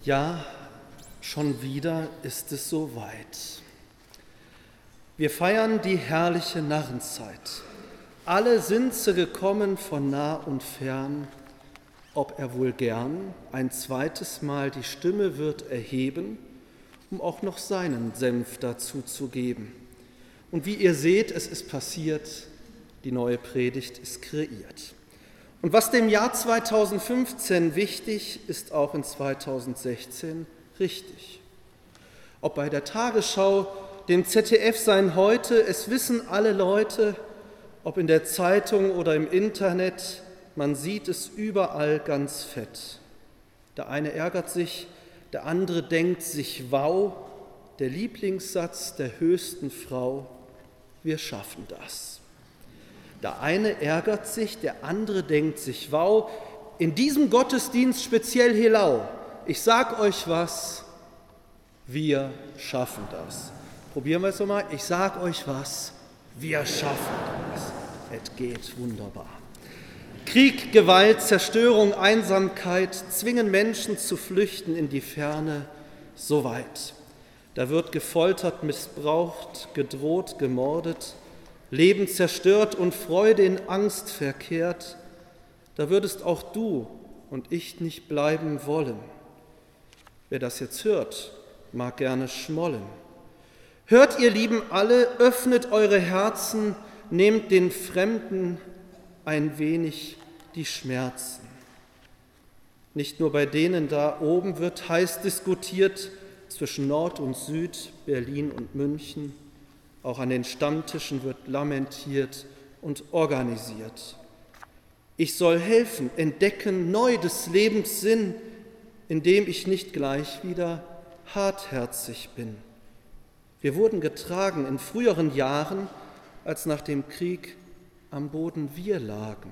Ja, schon wieder ist es soweit. Wir feiern die herrliche Narrenzeit. Alle sind sie gekommen von nah und fern. Ob er wohl gern ein zweites Mal die Stimme wird erheben, um auch noch seinen Senf dazu zu geben. Und wie ihr seht, es ist passiert, die neue Predigt ist kreiert. Und was dem Jahr 2015 wichtig, ist auch in 2016 richtig. Ob bei der Tagesschau, dem ZDF sein Heute, es wissen alle Leute, ob in der Zeitung oder im Internet, man sieht es überall ganz fett. Der eine ärgert sich, der andere denkt sich, wow, der Lieblingssatz der höchsten Frau, wir schaffen das. Der eine ärgert sich, der andere denkt sich, wow, in diesem Gottesdienst speziell Helau, ich sag euch was, wir schaffen das. Probieren wir es nochmal, ich sag euch was, wir schaffen das. Es geht wunderbar. Krieg, Gewalt, Zerstörung, Einsamkeit zwingen Menschen zu flüchten in die Ferne, so weit. Da wird gefoltert, missbraucht, gedroht, gemordet, Leben zerstört und Freude in Angst verkehrt. Da würdest auch du und ich nicht bleiben wollen. Wer das jetzt hört, mag gerne schmollen. Hört, ihr Lieben alle, öffnet eure Herzen, nehmt den Fremden ein wenig die Schmerzen. Nicht nur bei denen da oben wird heiß diskutiert zwischen Nord und Süd, Berlin und München. Auch an den Stammtischen wird lamentiert und organisiert. Ich soll helfen, entdecken neu des Lebens Sinn, indem ich nicht gleich wieder hartherzig bin. Wir wurden getragen in früheren Jahren, als nach dem Krieg am Boden wir lagen.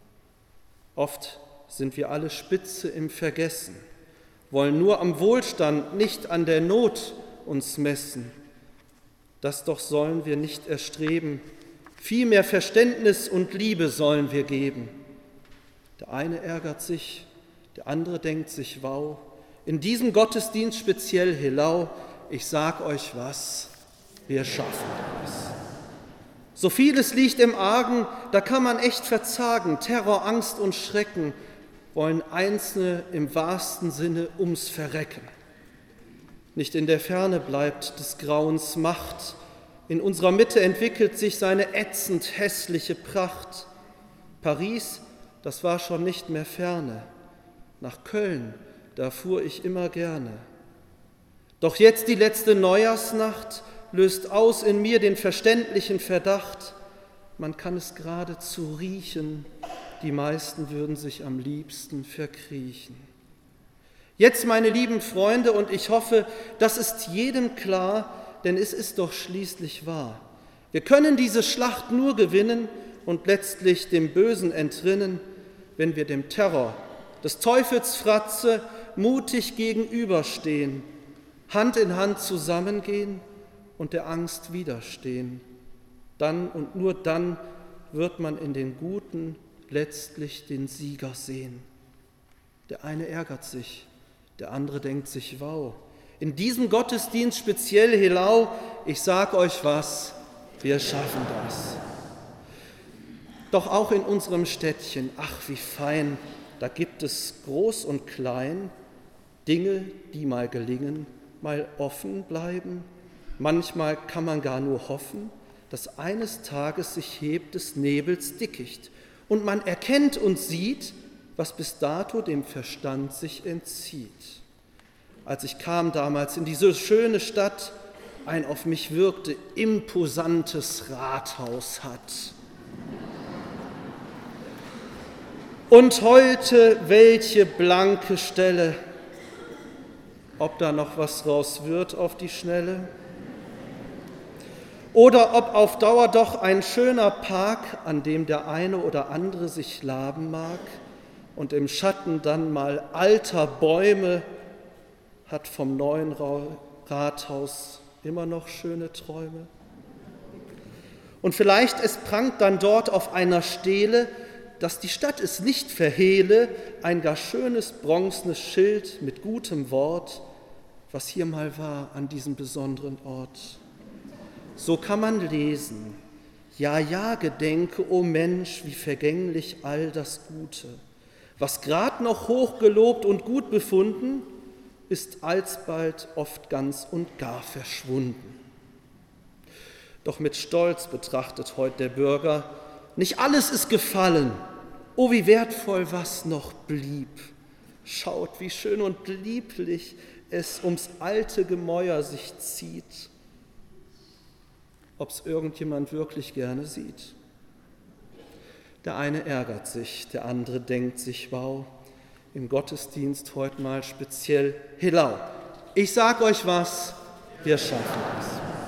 Oft sind wir alle Spitze im Vergessen, wollen nur am Wohlstand, nicht an der Not uns messen. Das doch sollen wir nicht erstreben, vielmehr Verständnis und Liebe sollen wir geben. Der eine ärgert sich, der andere denkt sich, wow, in diesem Gottesdienst speziell Helau, ich sag euch was, wir schaffen das. So vieles liegt im Argen, da kann man echt verzagen. Terror, Angst und Schrecken wollen Einzelne im wahrsten Sinne ums Verrecken. Nicht in der Ferne bleibt des Grauens Macht. In unserer Mitte entwickelt sich seine ätzend hässliche Pracht. Paris, das war schon nicht mehr ferne. Nach Köln, da fuhr ich immer gerne. Doch jetzt die letzte Neujahrsnacht löst aus in mir den verständlichen Verdacht, man kann es geradezu riechen, die meisten würden sich am liebsten verkriechen. Jetzt, meine lieben Freunde, und ich hoffe, das ist jedem klar, denn es ist doch schließlich wahr. Wir können diese Schlacht nur gewinnen und letztlich dem Bösen entrinnen, wenn wir dem Terror, des Teufels Fratze, mutig gegenüberstehen, Hand in Hand zusammengehen und der Angst widerstehen. Dann und nur dann wird man in den Guten letztlich den Sieger sehen. Der eine ärgert sich, der andere denkt sich, wow, in diesem Gottesdienst speziell Helau, ich sag euch was, wir schaffen das. Doch auch in unserem Städtchen, ach wie fein, da gibt es groß und klein, Dinge, die mal gelingen, mal offen bleiben. Manchmal kann man gar nur hoffen, dass eines Tages sich hebt des Nebels Dickicht und man erkennt und sieht, was bis dato dem Verstand sich entzieht. Als ich kam damals in diese schöne Stadt, ein auf mich wirkte imposantes Rathaus hat. Und heute welche blanke Stelle, ob da noch was raus wird auf die Schnelle? Oder ob auf Dauer doch ein schöner Park, an dem der eine oder andere sich laben mag und im Schatten dann mal alter Bäume hat vom neuen Rathaus immer noch schöne Träume. Und vielleicht es prangt dann dort auf einer Stele dass die Stadt es nicht verhehle, ein gar schönes bronzenes Schild mit gutem Wort, was hier mal war an diesem besonderen Ort. So kann man lesen: Ja, ja, gedenke, o Mensch, wie vergänglich all das Gute. Was grad noch hoch gelobt und gut befunden, ist alsbald oft ganz und gar verschwunden. Doch mit Stolz betrachtet heut der Bürger: Nicht alles ist gefallen, oh wie wertvoll was noch blieb. Schaut, wie schön und lieblich es ums alte Gemäuer sich zieht. Ob's irgendjemand wirklich gerne sieht. Der eine ärgert sich, der andere denkt sich: Wow, im Gottesdienst heute mal speziell Helau. Ich sag euch was, wir schaffen es.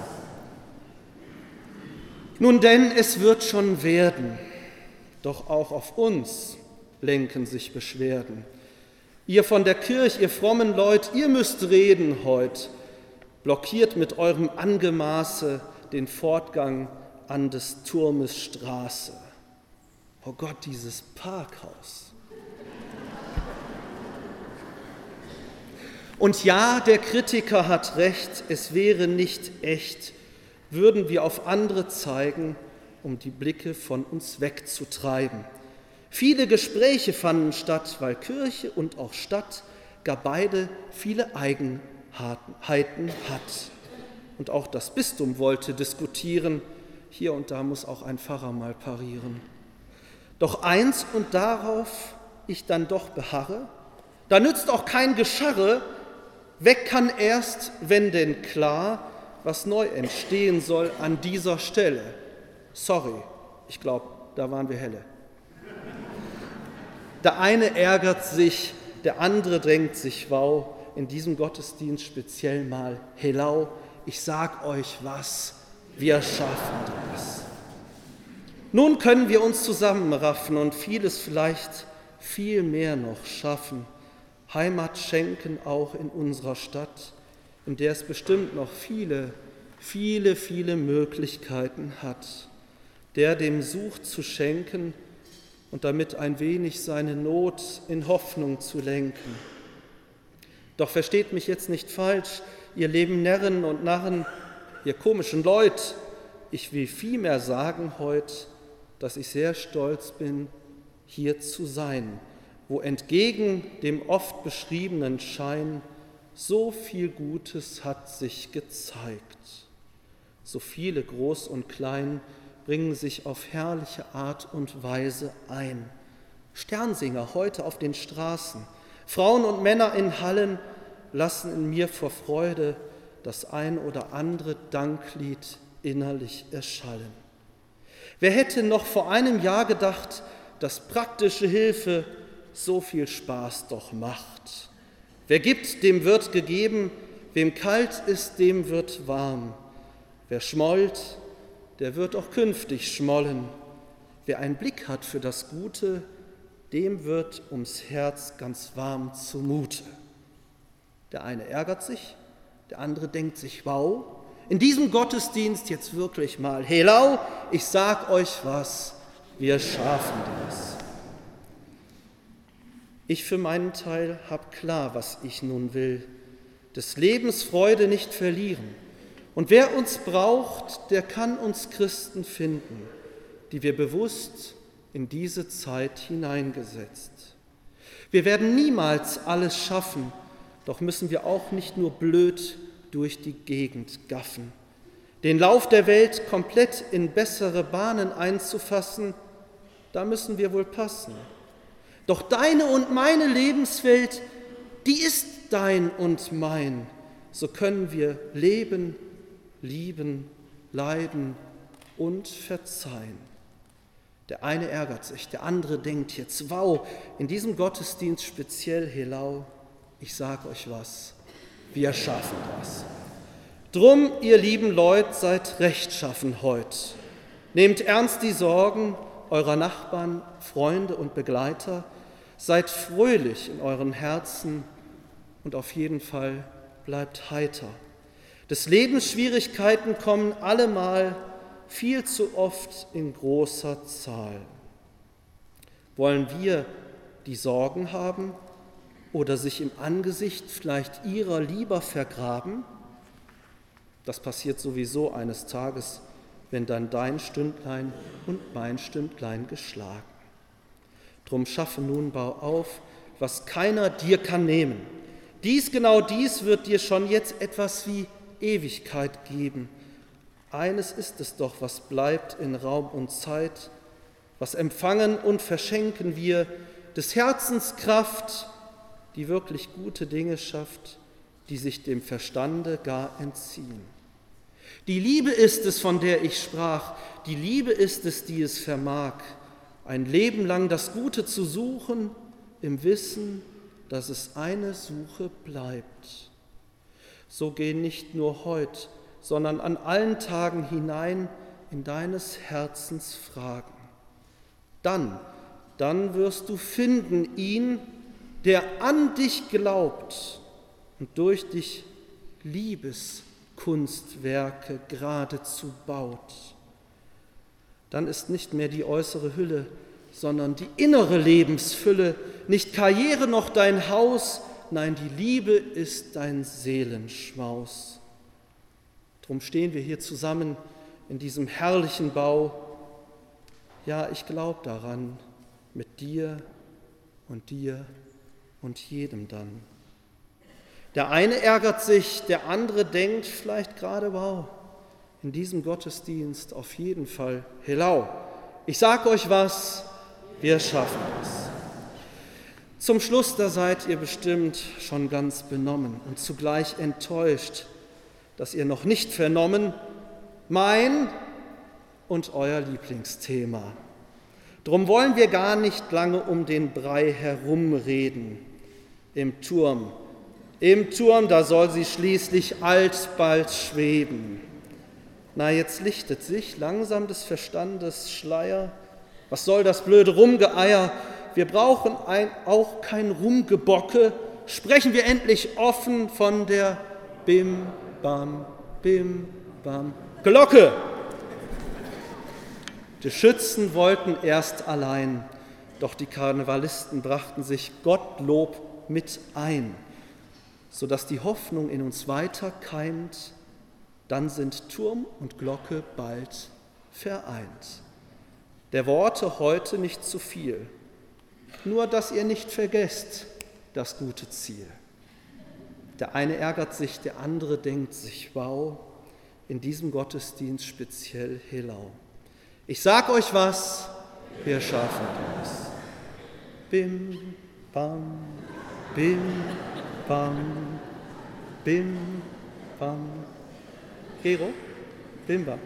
Nun denn, es wird schon werden, doch auch auf uns lenken sich Beschwerden. Ihr von der Kirche, ihr frommen Leut, ihr müsst reden heut, blockiert mit eurem Angemaße den Fortgang an des Turmes Straße. Oh Gott, dieses Parkhaus. Und ja, der Kritiker hat recht, es wäre nicht echt, würden wir auf andere zeigen, um die Blicke von uns wegzutreiben. Viele Gespräche fanden statt, weil Kirche und auch Stadt gar beide viele Eigenheiten hat. Und auch das Bistum wollte diskutieren, hier und da muss auch ein Pfarrer mal parieren. Doch eins, und darauf ich dann doch beharre: Da nützt auch kein Gescharre, weg kann erst, wenn denn klar, was neu entstehen soll an dieser Stelle. Sorry, ich glaube, da waren wir helle. Der eine ärgert sich, der andere drängt sich: Wow, in diesem Gottesdienst speziell mal Helau. Ich sag euch was, wir schaffen das. Nun können wir uns zusammenraffen und vieles vielleicht viel mehr noch schaffen. Heimat schenken auch in unserer Stadt, in der es bestimmt noch viele Möglichkeiten hat. Der dem sucht zu schenken und damit ein wenig seine Not in Hoffnung zu lenken. Doch versteht mich jetzt nicht falsch, ihr lieben Närren und Narren, ihr komischen Leut, ich will vielmehr sagen heut, dass ich sehr stolz bin, hier zu sein, wo entgegen dem oft beschriebenen Schein so viel Gutes hat sich gezeigt. So viele groß und klein bringen sich auf herrliche Art und Weise ein. Sternsinger heute auf den Straßen, Frauen und Männer in Hallen lassen in mir vor Freude das ein oder andere Danklied innerlich erschallen. Wer hätte noch vor einem Jahr gedacht, dass praktische Hilfe so viel Spaß doch macht? Wer gibt, dem wird gegeben, wem kalt ist, dem wird warm. Wer schmollt, der wird auch künftig schmollen. Wer einen Blick hat für das Gute, dem wird ums Herz ganz warm zumute. Der eine ärgert sich, der andere denkt sich: Wow, in diesem Gottesdienst jetzt wirklich mal Helau, ich sag euch was, wir schaffen das. Ich für meinen Teil hab klar, was ich nun will, des Lebens Freude nicht verlieren. Und wer uns braucht, der kann uns Christen finden, die wir bewusst in diese Zeit hineingesetzt. Wir werden niemals alles schaffen, doch müssen wir auch nicht nur blöd durch die Gegend gaffen. Den Lauf der Welt komplett in bessere Bahnen einzufassen, da müssen wir wohl passen. Doch deine und meine Lebenswelt, die ist dein und mein. So können wir leben, lieben, leiden und verzeihen. Der eine ärgert sich, der andere denkt jetzt: Wow, in diesem Gottesdienst speziell Helau, ich sag euch was, wir schaffen das. Drum, ihr lieben Leut, seid rechtschaffen heut. Nehmt ernst die Sorgen eurer Nachbarn, Freunde und Begleiter. Seid fröhlich in euren Herzen und auf jeden Fall bleibt heiter. Des Lebens Schwierigkeiten kommen allemal viel zu oft in großer Zahl. Wollen wir die Sorgen haben oder sich im Angesicht vielleicht ihrer lieber vergraben? Das passiert sowieso eines Tages, wenn dann dein Stündlein und mein Stündlein geschlagen. Drum schaffe nun, bau auf, was keiner dir kann nehmen. Genau dies wird dir schon jetzt etwas wie Ewigkeit geben. Eines ist es doch, was bleibt in Raum und Zeit, was empfangen und verschenken wir, des Herzens Kraft, die wirklich gute Dinge schafft, die sich dem Verstande gar entziehen. Die Liebe ist es, von der ich sprach, die Liebe ist es, die es vermag, ein Leben lang das Gute zu suchen, im Wissen, dass es eine Suche bleibt. So geh nicht nur heut, sondern an allen Tagen hinein in deines Herzens Fragen. Dann wirst du finden ihn, der an dich glaubt und durch dich Liebeskunstwerke geradezu baut. Dann ist nicht mehr die äußere Hülle, sondern die innere Lebensfülle, nicht Karriere noch dein Haus, nein, die Liebe ist dein Seelenschmaus. Drum stehen wir hier zusammen in diesem herrlichen Bau. Ja, ich glaube daran, mit dir und jedem dann. Der eine ärgert sich, der andere denkt vielleicht gerade, wow, in diesem Gottesdienst auf jeden Fall Helau. Ich sag euch was, wir schaffen es. Zum Schluss, da seid ihr bestimmt schon ganz benommen und zugleich enttäuscht, dass ihr noch nicht vernommen mein und euer Lieblingsthema. Drum wollen wir gar nicht lange um den Brei herumreden. Im Turm, da soll sie schließlich alsbald schweben. Na, jetzt lichtet sich langsam des Verstandes Schleier. Was soll das blöde Rumgeeier? Wir brauchen auch kein Rumgebocke. Sprechen wir endlich offen von der Bim, Bam, Glocke. Die Schützen wollten erst allein, doch die Karnevalisten brachten sich Gottlob mit ein, sodass die Hoffnung in uns weiter keimt, dann sind Turm und Glocke bald vereint. Der Worte heute nicht zu viel, nur dass ihr nicht vergesst das gute Ziel. Der eine ärgert sich, der andere denkt sich, wow, in diesem Gottesdienst speziell Helau. Ich sag euch was, wir schaffen das. Bim, bam, bim, bam, bim, bam. Gero, bim, bam.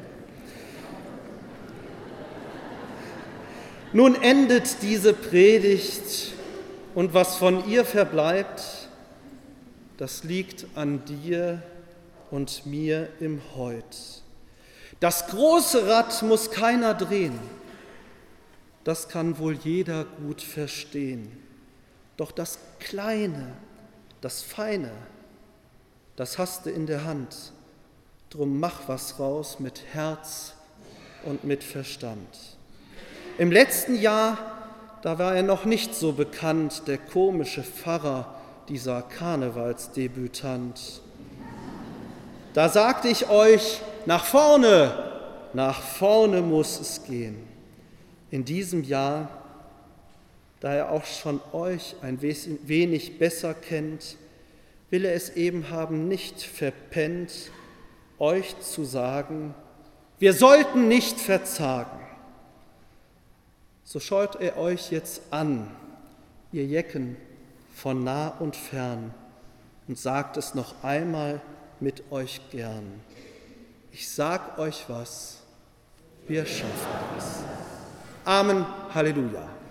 Nun endet diese Predigt und was von ihr verbleibt, das liegt an dir und mir im Heut. Das große Rad muss keiner drehen, das kann wohl jeder gut verstehen. Doch das Kleine, das Feine, das hast du in der Hand. Drum mach was raus mit Herz und mit Verstand. Im letzten Jahr, da war er noch nicht so bekannt, der komische Pfarrer, dieser Karnevalsdebütant. Da sagte ich euch, nach vorne muss es gehen. In diesem Jahr, da er auch schon euch ein wenig besser kennt, will er es eben haben nicht verpennt, euch zu sagen, wir sollten nicht verzagen. So schaut er euch jetzt an, ihr Jecken von nah und fern, und sagt es noch einmal mit euch gern. Ich sag euch was, wir schaffen es. Amen, Halleluja.